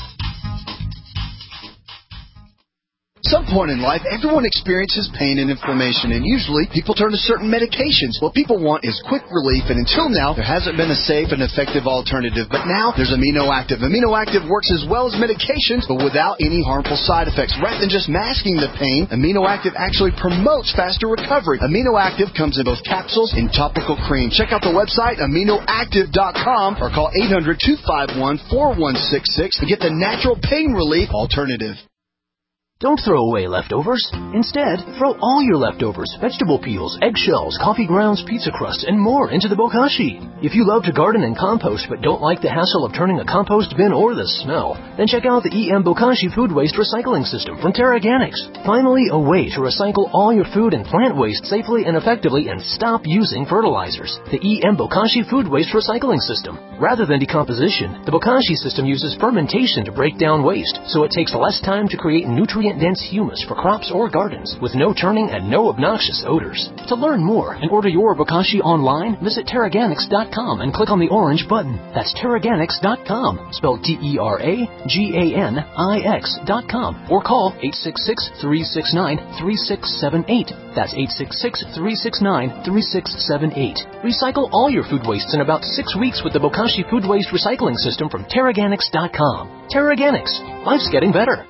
At some point in life, everyone experiences pain and inflammation, and usually people turn to certain medications. What people want is quick relief, and until now, there hasn't been a safe and effective alternative. But now, there's Amino Active. Amino Active works as well as medications, but without any harmful side effects. Rather than just masking the pain, Amino Active actually promotes faster recovery. Amino Active comes in both capsules and topical cream. Check out the website, amino active dot com, or call eight hundred, two five one, four one six six to get the natural pain relief alternative. Don't throw away leftovers. Instead, throw all your leftovers, vegetable peels, eggshells, coffee grounds, pizza crusts, and more into the bokashi. If you love to garden and compost but don't like the hassle of turning a compost bin or the smell, then check out the E M Bokashi Food Waste Recycling System from TerraGanix. Finally, a way to recycle all your food and plant waste safely and effectively and stop using fertilizers. The E M Bokashi Food Waste Recycling System. Rather than decomposition, the Bokashi system uses fermentation to break down waste, so it takes less time to create nutrient-dense humus for crops or gardens with no turning and no obnoxious odors. To learn more and order your Bokashi online, visit Terraganix dot com and click on the orange button. That's Terraganix dot com, spelled T E R A G A N I X dot com, or call eight six six, three six nine, three six seven eight. That's eight six six, three six nine, three six seven eight. Recycle all your food wastes in about six weeks with the Bokashi Food Waste Recycling System from Terraganix dot com. Terraganix. Life's getting better.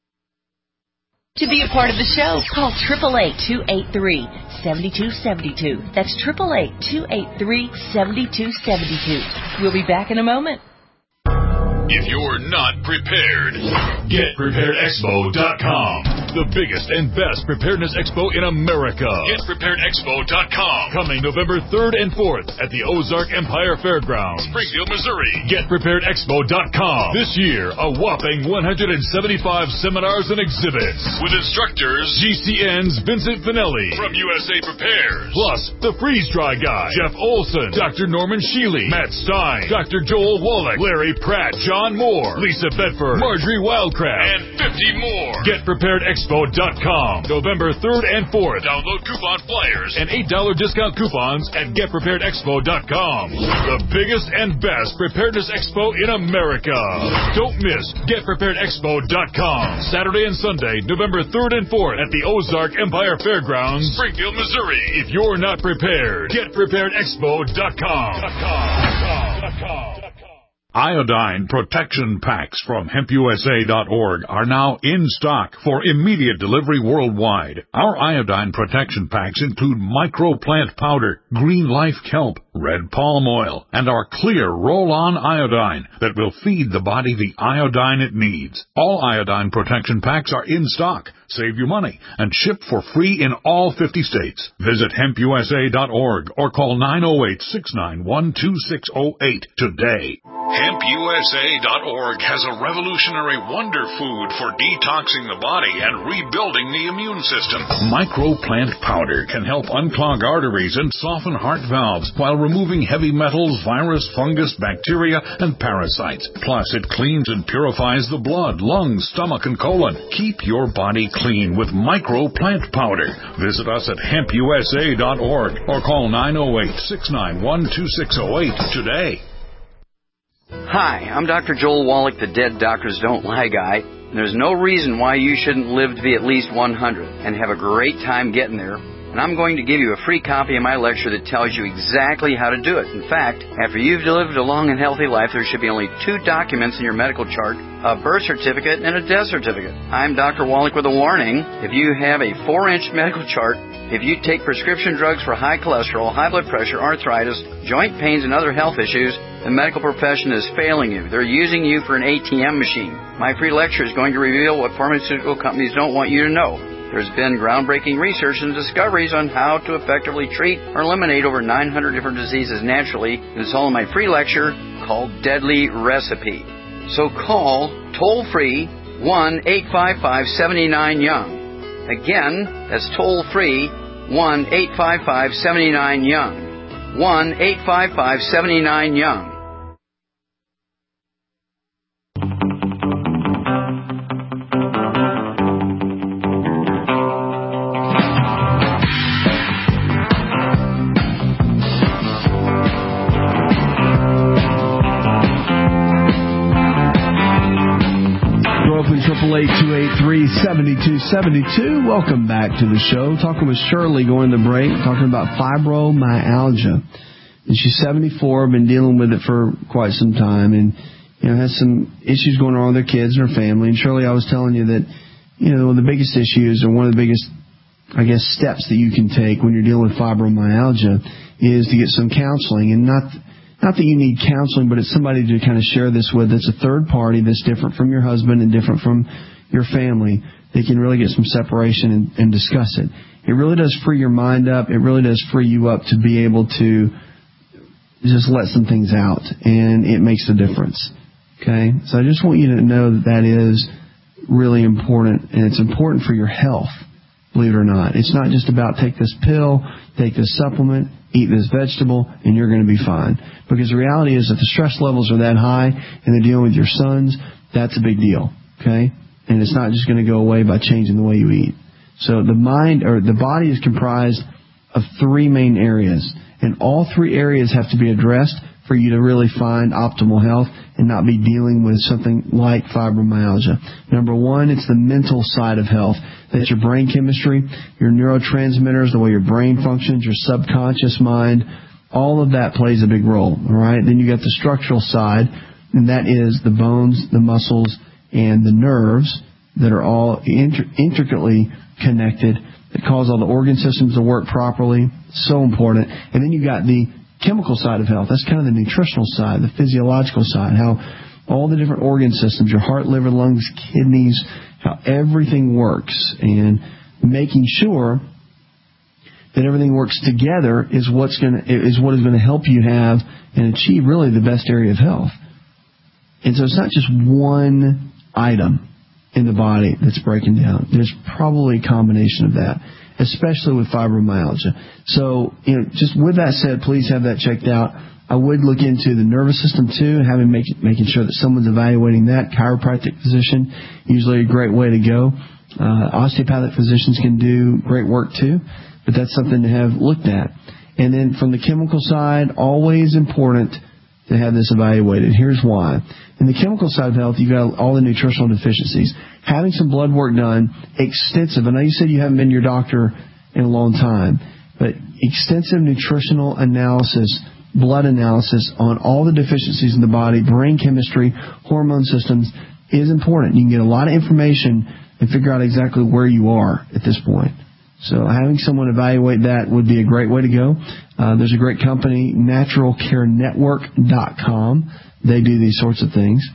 To be a part of the show, call eight eight eight, two eight three, seven two seven two. That's eight eight eight, two eight three, seven two seven two. We'll be back in a moment. If you're not prepared, get prepared expo dot com. The biggest and best preparedness expo in America. get prepared expo dot com. Coming November third and fourth at the Ozark Empire Fairgrounds, Springfield, Missouri. get prepared expo dot com. This year, a whopping one hundred seventy-five seminars and exhibits with instructors G C N's Vincent Finelli from U S A Prepares, plus the freeze dry guy Jeff Olson, Doctor Norman Shealy, Matt Stein, Doctor Joel Wallach, Larry Pratt, John Moore, Lisa Bedford, Marjorie Wildcraft, and fifty more. get prepared expo dot com. November third and fourth. Download coupon flyers and eight dollars discount coupons at get prepared expo dot com. The biggest and best preparedness expo in America. Don't miss get prepared expo dot com. Saturday and Sunday, November third and fourth at the Ozark Empire Fairgrounds, Springfield, Missouri. If you're not prepared, get prepared expo dot com. Iodine protection packs from hemp U S A dot org are now in stock for immediate delivery worldwide. Our iodine protection packs include microplant powder, green life kelp, red palm oil, and our clear roll-on iodine that will feed the body the iodine it needs. All iodine protection packs are in stock. Save you money and ship for free in all fifty states. Visit hemp U S A dot org or call nine oh eight, six nine one, two six oh eight today. hemp U S A dot org has a revolutionary wonder food for detoxing the body and rebuilding the immune system. Microplant powder can help unclog arteries and soften heart valves while removing heavy metals, virus, fungus, bacteria, and parasites. Plus, it cleans and purifies the blood, lungs, stomach, and colon. Keep your body clean with Microplant powder. Visit us at hemp U S A dot org or call nine oh eight, six nine one, two six oh eight today. Hi, I'm Doctor Joel Wallach, the Dead Doctors Don't Lie guy. And there's no reason why you shouldn't live to be at least one hundred and have a great time getting there. And I'm going to give you a free copy of my lecture that tells you exactly how to do it. In fact, after you've lived a long and healthy life, there should be only two documents in your medical chart, a birth certificate and a death certificate. I'm Doctor Wallach with a warning. If you have a four-inch medical chart, if you take prescription drugs for high cholesterol, high blood pressure, arthritis, joint pains, and other health issues, the medical profession is failing you. They're using you for an A T M machine. My free lecture is going to reveal what pharmaceutical companies don't want you to know. There's been groundbreaking research and discoveries on how to effectively treat or eliminate over nine hundred different diseases naturally. It's all in my free lecture called Deadly Recipe. So call toll-free one eight five five, seven nine, young. Again, that's toll-free one eight five five, seven nine, young. one eight five five, seven nine, young. eight two eight three, seven two seven two. Welcome back to the show. Talking with Shirley going to break, talking about fibromyalgia. And she's seventy-four, been dealing with it for quite some time, and you know has some issues going on with her kids and her family. And Shirley, I was telling you that you know one of the biggest issues, or one of the biggest, I guess, steps that you can take when you're dealing with fibromyalgia is to get some counseling, and not. Not that you need counseling, but it's somebody to kind of share this with that's a third party that's different from your husband and different from your family. They can really get some separation and, and discuss it. It really does free your mind up. It really does free you up to be able to just let some things out, and it makes a difference. Okay? So I just want you to know that that is really important, and it's important for your health, believe it or not. It's not just about take this pill, take this supplement, eat this vegetable, and you're going to be fine. Because the reality is that the stress levels are that high and they're dealing with your sons, that's a big deal. Okay? And it's not just going to go away by changing the way you eat. So the mind, or the body, is comprised of three main areas. And all three areas have to be addressed for you to really find optimal health and not be dealing with something like fibromyalgia. Number one, it's the mental side of health. That's your brain chemistry, your neurotransmitters, the way your brain functions, your subconscious mind. All of that plays a big role. All right. Then you got the structural side, and that is the bones, the muscles, and the nerves that are all inter- intricately connected that cause all the organ systems to work properly. So important. And then you got the chemical side of health. That's kind of the nutritional side, the physiological side, how all the different organ systems, your heart, liver, lungs, kidneys, how everything works, and making sure that everything works together is what's going to is what is going to help you have and achieve really the best area of health. And so it's not just one item in the body that's breaking down. There's probably a combination of that, especially with fibromyalgia. So, you know, just with that said, please have that checked out. I would look into the nervous system too, and having make, making sure that someone's evaluating that. Chiropractic physician, usually a great way to go. Uh, osteopathic physicians can do great work too, but that's something to have looked at. And then from the chemical side, always important to have this evaluated. Here's why. In the chemical side of health, you've got all the nutritional deficiencies. Having some blood work done, extensive. I know you said you haven't been to your doctor in a long time, but extensive nutritional analysis, blood analysis on all the deficiencies in the body, brain chemistry, hormone systems is important. You can get a lot of information and figure out exactly where you are at this point. So having someone evaluate that would be a great way to go. Uh, there's a great company, natural care network dot com. They do these sorts of things.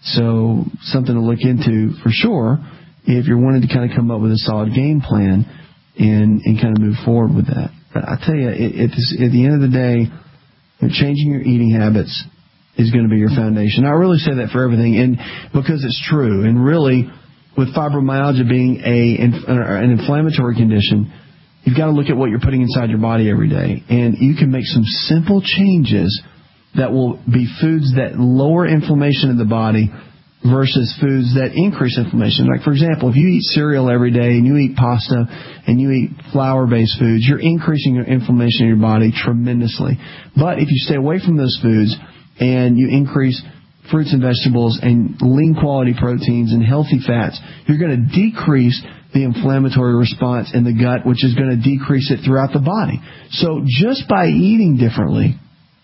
So something to look into for sure if you're wanting to kind of come up with a solid game plan and, and kind of move forward with that. But I tell you, it, it's, at the end of the day, changing your eating habits is going to be your foundation. I really say that for everything, and because it's true. And really, with fibromyalgia being a an inflammatory condition, you've got to look at what you're putting inside your body every day. And you can make some simple changes that will be foods that lower inflammation in the body versus foods that increase inflammation. Like, for example, if you eat cereal every day and you eat pasta and you eat flour-based foods, you're increasing your inflammation in your body tremendously. But if you stay away from those foods and you increase fruits and vegetables and lean quality proteins and healthy fats, you're going to decrease the inflammatory response in the gut, which is going to decrease it throughout the body. So just by eating differently,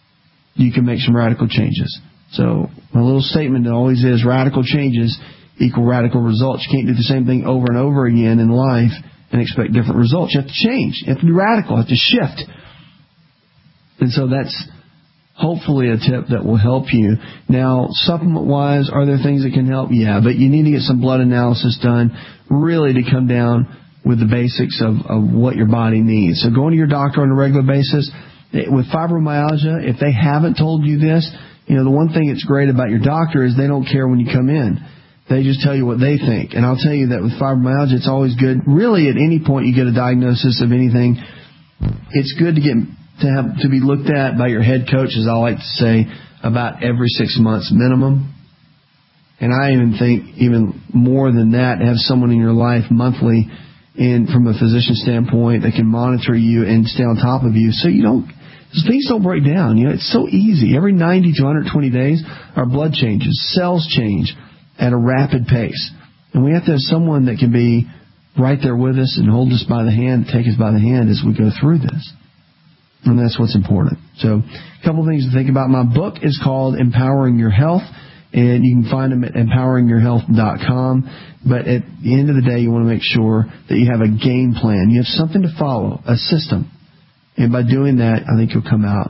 you can make some radical changes. So my little statement always is radical changes equal radical results. You can't do the same thing over and over again in life and expect different results. You have to change. You have to be radical. You have to shift. And so that's hopefully a tip that will help you. Now, supplement-wise, are there things that can help? Yeah, but you need to get some blood analysis done really to come down with the basics of, of what your body needs. So going to your doctor on a regular basis. With fibromyalgia, if they haven't told you this, you know, the one thing that's great about your doctor is they don't care when you come in. They just tell you what they think. And I'll tell you that with fibromyalgia, it's always good. Really, at any point you get a diagnosis of anything, it's good to get to have to be looked at by your head coach, as I like to say, about every six months minimum. And I even think even more than that, have someone in your life monthly, and from a physician standpoint, that can monitor you and stay on top of you, so you don't. Things don't break down. You know, it's so easy. Every ninety to one hundred twenty days, our blood changes, cells change at a rapid pace, and we have to have someone that can be right there with us and hold us by the hand, take us by the hand as we go through this. And that's what's important. So, a couple of things to think about. My book is called Empowering Your Health, and you can find them at empowering your health dot com. But at the end of the day, you want to make sure that you have a game plan. You have something to follow, a system. And by doing that, I think you'll come out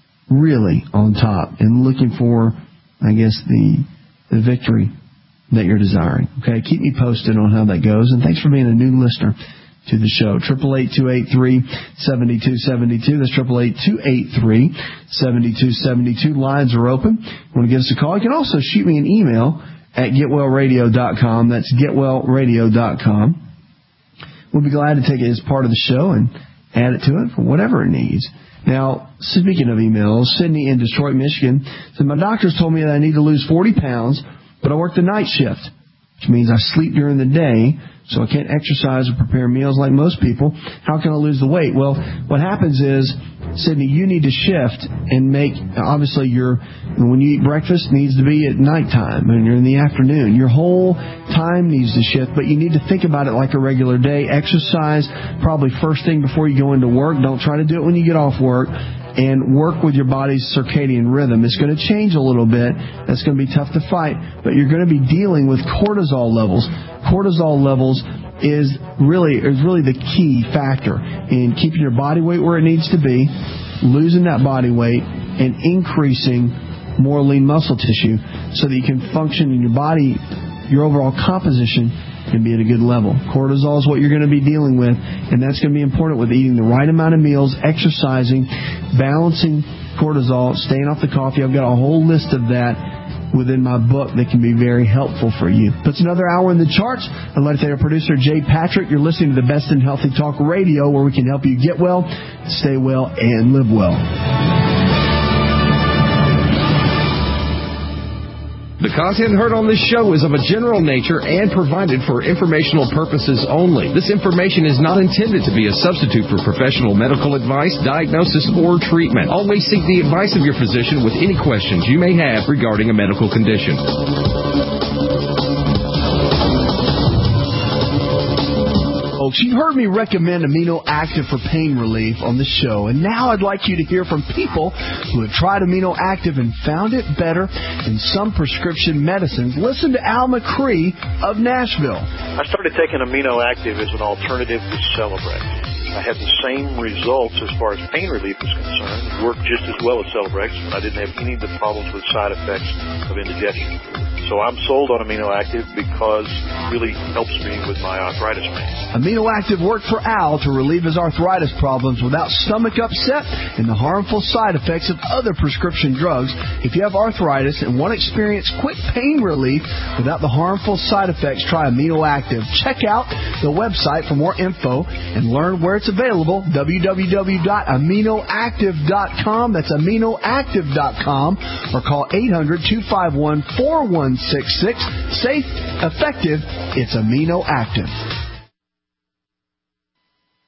really on top and looking for, I guess, the the victory that you're desiring. Okay, keep me posted on how that goes. And thanks for being a new listener to the show. triple eight, two eight three, seven two seven two. That's triple eight, two eight three, seven two seven two. Lines are open. You want to give us a call? You can also shoot me an email at get well radio dot com. That's get well radio dot com. We'll be glad to take it as part of the show and add it to it for whatever it needs. Now, speaking of emails, Sydney in Detroit, Michigan said, my doctors told me that I need to lose forty pounds, but I work the night shift, which means I sleep during the day, so I can't exercise or prepare meals like most people. How can I lose the weight? Well, what happens is, Sydney, you need to shift and make, obviously, your when you eat breakfast, it needs to be at nighttime and you're in the afternoon. Your whole time needs to shift, but you need to think about it like a regular day. Exercise probably first thing before you go into work. Don't try to do it when you get off work. And work with your body's circadian rhythm. It's going to change a little bit. That's going to be tough to fight, but you're going to be dealing with cortisol levels. Cortisol levels is really is really the key factor in keeping your body weight where it needs to be, losing that body weight, and increasing more lean muscle tissue so that you can function in your body, your overall composition can be at a good level. Cortisol is what you're going to be dealing with, and that's going to be important with eating the right amount of meals, exercising, balancing cortisol, staying off the coffee. I've got a whole list of that within my book that can be very helpful for you. Puts another hour in the charts. I'd like to thank our producer, Jay Patrick. You're listening to the Best in Healthy Talk Radio, where we can help you get well, stay well, and live well. The content heard on this show is of a general nature and provided for informational purposes only. This information is not intended to be a substitute for professional medical advice, diagnosis, or treatment. Always seek the advice of your physician with any questions you may have regarding a medical condition. Folks, you've heard me recommend Amino Active for pain relief on the show, and now I'd like you to hear from people who have tried Amino Active and found it better than some prescription medicines. Listen to Al McCree of Nashville. I started taking Amino Active as an alternative to Celebrex. I had the same results as far as pain relief is concerned. It worked just as well as Celebrex, but I didn't have any of the problems with side effects of indigestion. So I'm sold on Amino Active because it really helps me with my arthritis pain. Amino Active worked for Al to relieve his arthritis problems without stomach upset and the harmful side effects of other prescription drugs. If you have arthritis and want to experience quick pain relief without the harmful side effects, try Amino Active. Check out the website for more info and learn where it's available, w w w dot amino active dot com. That's amino active dot com, or call eight hundred, two five one, four one six six. Safe, effective, it's Amino Active.